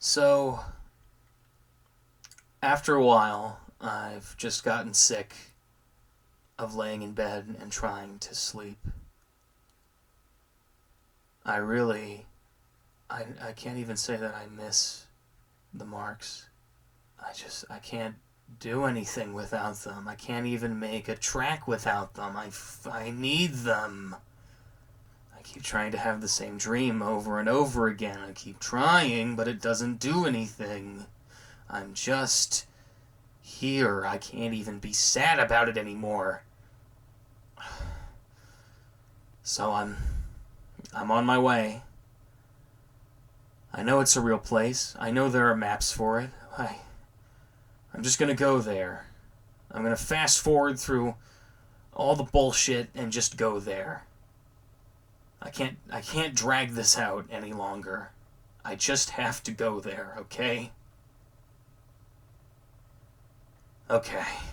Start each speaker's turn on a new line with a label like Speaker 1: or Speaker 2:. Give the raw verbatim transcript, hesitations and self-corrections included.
Speaker 1: So, after a while, I've just gotten sick of laying in bed and trying to sleep. I really. I, I can't even say that I miss the marks. I just. I can't do anything without them. I can't even make a track without them. I, I need them. I keep trying to have the same dream over and over again. I keep trying, but it doesn't do anything. I'm just here. I can't even be sad about it anymore. So I'm I'm on my way. I know it's a real place. I know there are maps for it. I I'm just gonna go there. I'm gonna fast forward through all the bullshit and just go there. I can't I can't drag this out any longer. I just have to go there, okay? Okay.